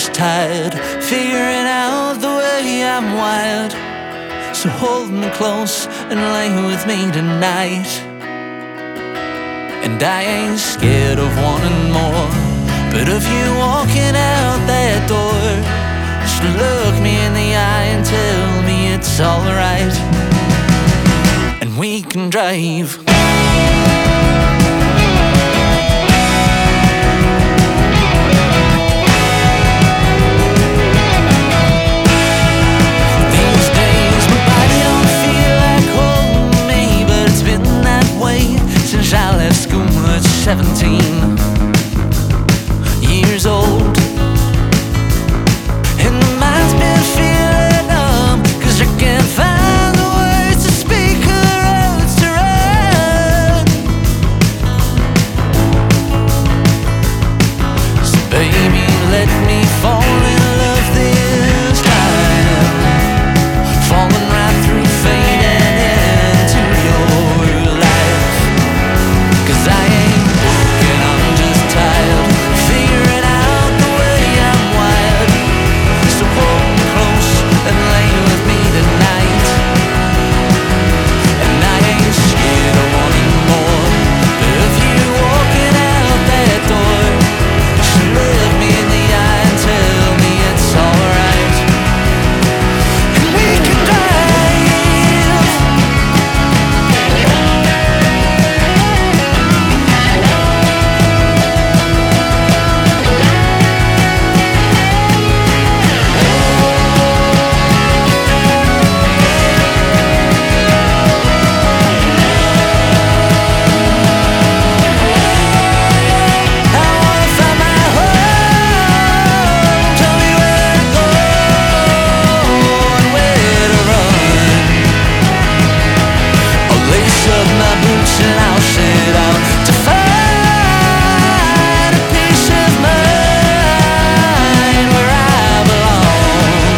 just tired, figuring out the way I'm wired. So hold me close and lay with me tonight. And I ain't scared of wanting more, but of you walking out that door, just look me in the eye and tell me it's alright, and we can drive. These days my body don't feel like holding me, but it's been that way since I left school at 17 years old. And my mind's been feeling numb, 'cause I can't find the words to speak or roads to run. So baby, let me fall in love this time, falling right through fate and into your life. 'Cause I ain't broken, I'm just tired, figuring out the way I'm wired. So hold me close and lay with me tonight. And I ain't scared of wanting more, but of you walking out that door, so look me in the eye and tell me it's alright, and we can drive. I wanna find my home, tell me where to go and where to run. I'll lace up my boots and I'll set out to find a peace of mind where I belong.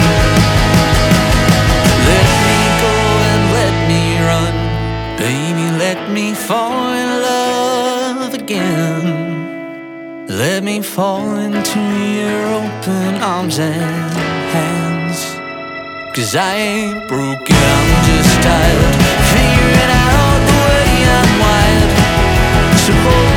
Let me go and let me run, baby, let me fall in love again. Let me fall into your open arms and hands. 'Cause I ain't broken, I'm just tired, figuring out the way I'm wired. So hold